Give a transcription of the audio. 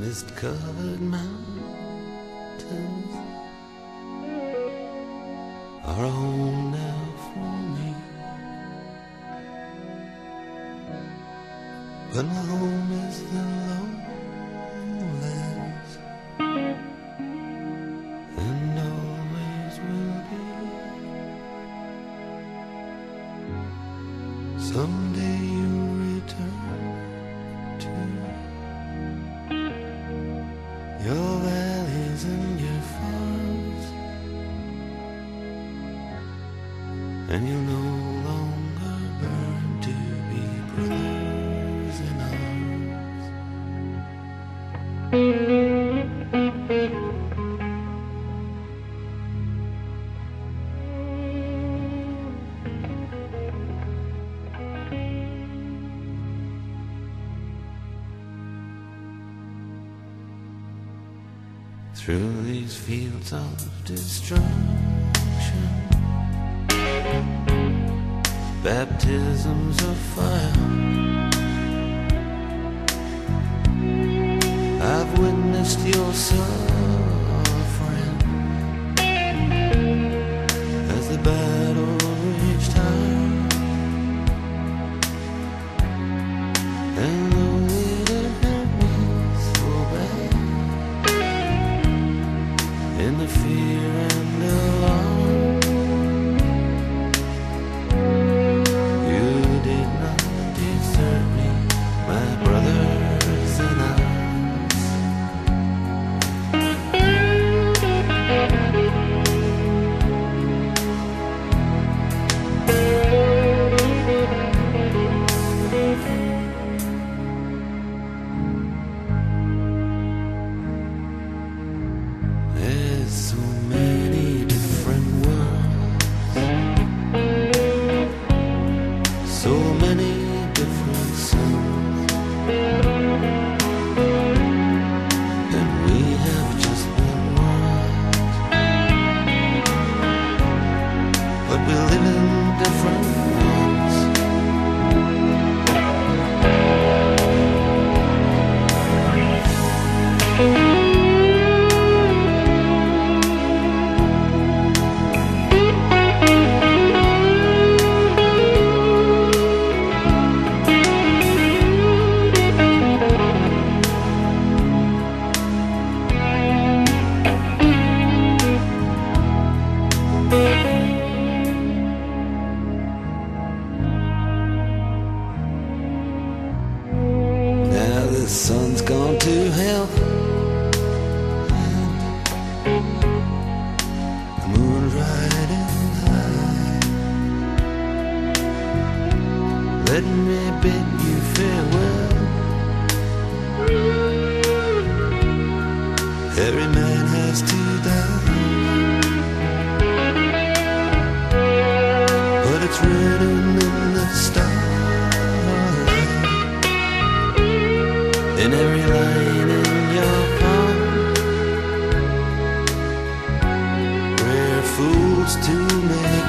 Mist-covered mountains are a home now for me, but my home is the lowlands, and always will be. Someday you'll return to your valleys and your farms, and you'll no longer burn to be brothers in arms. Through these fields of destruction, baptisms of fire, I've witnessed your suffering as the battle raged high, and though it hurt me so bad, in the fear and alarm, you did not desert me, my brothers in arms. There's so many different worlds, so many different suns, and we have just one world, but we live in different ones. Now the sun's gone to hell, the moon's riding high. Let me bid you farewell. Every man has to die, but it's written in the starlight, in every line in your palm, where fools to me